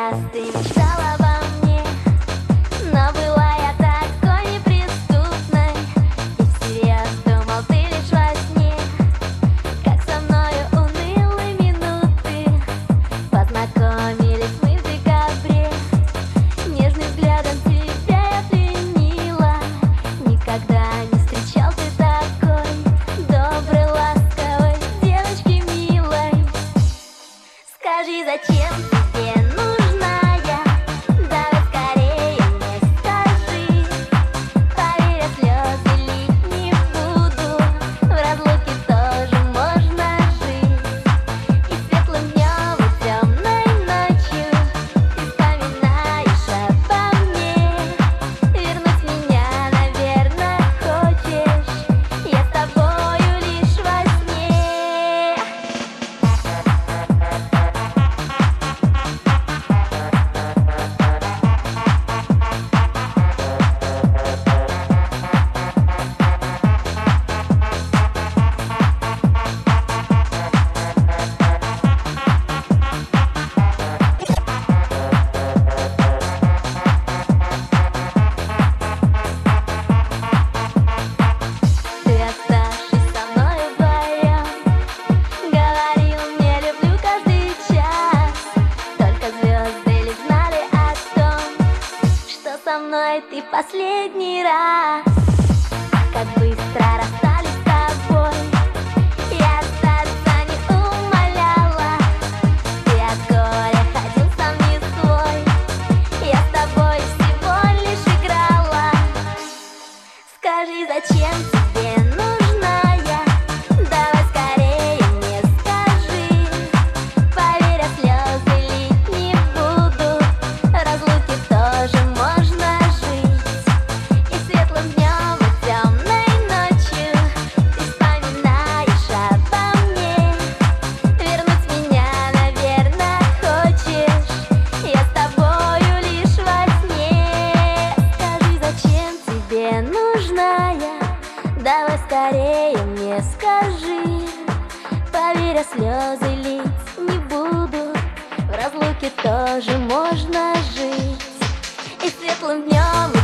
раз ты мечтала обо мне, но была я такой неприступной, и всерьез думал ты лишь во сне. Как со мною унылые минуты, познакомились мы в декабре. Нежным взглядом тебя я пленила, никогда не встречал ты такой доброй, ласковой девочки милой. Скажи, зачем тебе нужна я? Давай скорее мне скажи. Поверь, я слезы лить не буду, в разлуке тоже можно жить. И светлым днем, и темной ночью ты вспоминаешь обо мне. Вернуть меня, наверное, хочешь, я с тобою лишь во сне. Ты, оставшись со мной вдвоем, говорил мне люблю каждый час. Только звезды ли знали о том, что со мной ты в последний раз. Как быстро расстались с тобой, я остаться не умоляла. Ты от горя ходил сам не свой, я с тобой всего лишь играла. Скажи, зачем тебе нужна я? Давай скорее мне скажи. Поверь, я слезы лить не буду, в разлуке тоже можно жить. И светлым днем, и темной ночью ты вспоминаешь обо мне. Вернуть меня, наверное, хочешь, я с тобою лишь во сне. Скажи, зачем тебе нужна я? Давай скорее мне скажи. Поверь, я слезы лить не буду, в разлуке тоже можно жить. И светлым днем,